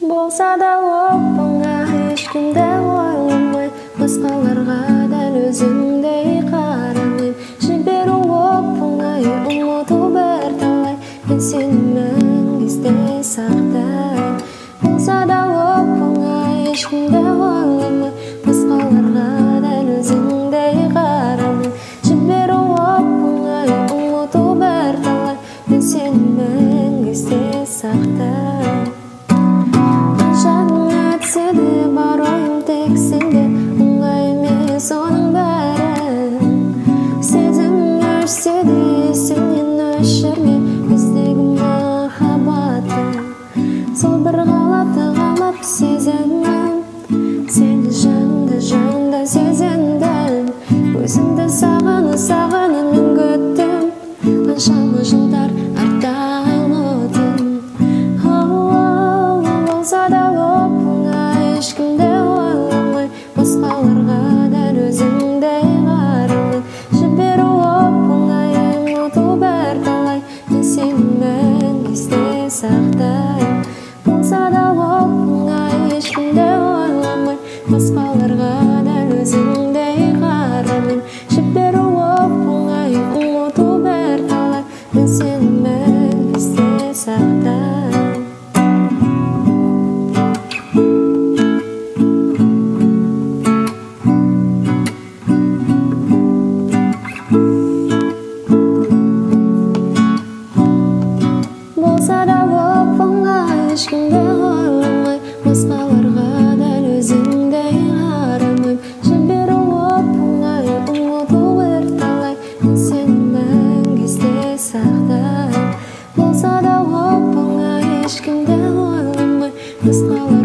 Болса да оп-оңа ешкімді ойламай, басқаларға дәл өзіңдей қарамай, жіберу оп-оңай, ұмыту бірталай, мен сені мәңгі есте сақтай. Болса да оп-оңа ешкімді ойламай, басқаларға дәл өзіңдей қарамай, жіберу оп-оңай, ұмыту бірталай, мен сені мәңгі есте сақтай. Бар ойым тек сенде, оңай емес оның бәрі. Сезім өшсе де есіңнен өшірме біздегі махаббатты. Сол бір ғалапты сезімім, сені жанымда сезіндім. Өзіңді сағына мен күттім, қаншама жылдар артта ұмытым. Болса да ешкімді ойламай, басқаларға дәл өзіңдей қарамай, жіберу оп-оңай, ұмыту бірталай, мен сені мәңгі есте сақтай. Болса да оп-оңай, ешкімді ойламай, басқаларға дәл өзіңдей қарамай, жіберу оп-оңай, ұмыту бірталай, мен сені мәңгі есте сақтай. Болса да оп-оңай, ешкімді ойламай, басқаларға дәл өзіңдей қарамай, жіберу оп-оңай, ұмыту бірталай, мен сені мәңгі есте сақтай. Болса да оп-оңай, ешкімді ойламай, басқаларға